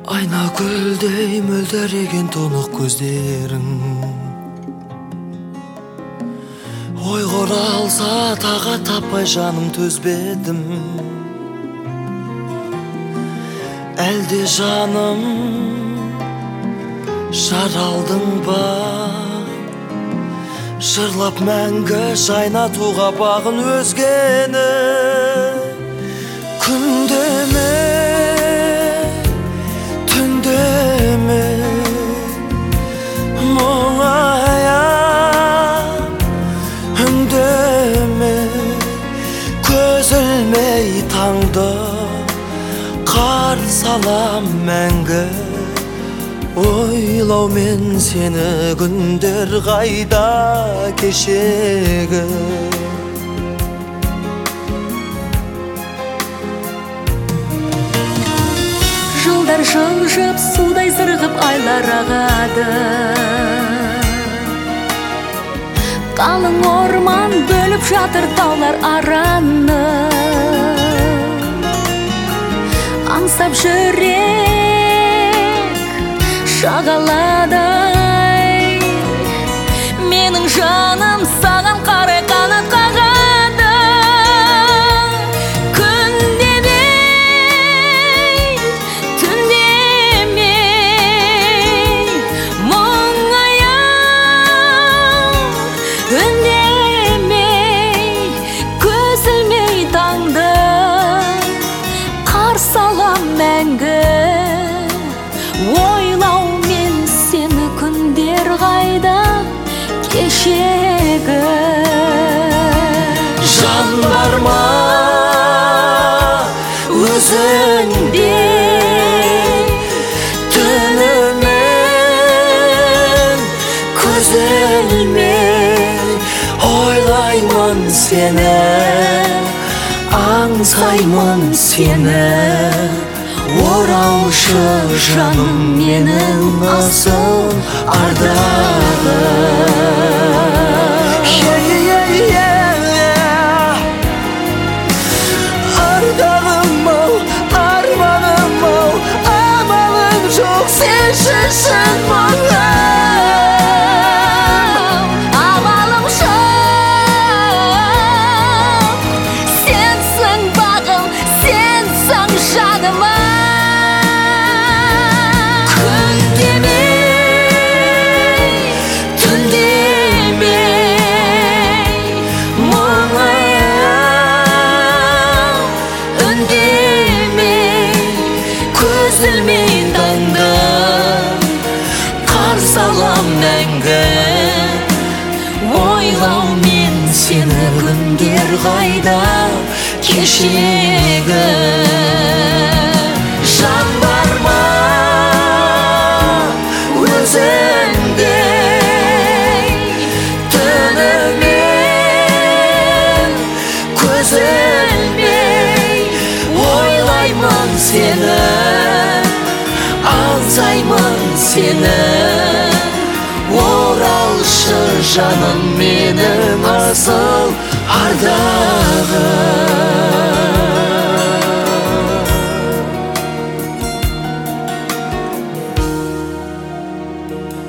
Айна гүлдей мөлдіреген тұнық көздерің Ойғыр алса таға таппай жаным төзбедім Әлде жаным жаралдың ба Жырлап мәңгі жайнатуға бағын өзгені Күндеме түндеме мұңая үндеме көз ілмей таңды қарсы алам мәңгі ойлаумен сені күндер қайда кешегі Жылдар жылжып, судай зырғып айлар ағады Қалың орман бөліп жатыр таулар араны Аңсап жүрек шағаладай Менің жаным саған қарай қанат қағады Ойлаумен сені күндер қайда кешегі Жан бар ма өзіңде түнімен көз ілмей ойлаймын сені аңсаймын сені оралшы жаным менің асыл ардағым Ардағым-ау, арманым-ау, амалым жоқ сенші шын мұңым Амалым жоқ сенсің бағым, сенсің жаныма Үзілмей таңды қарсы алам мәңгі ойлаумен сені күндер қайда кешегі Жан бар ма өзіңде түнімен көз ілмей ойлаймын сені аңсаймын сені оралшы жаным менің асыл ардағым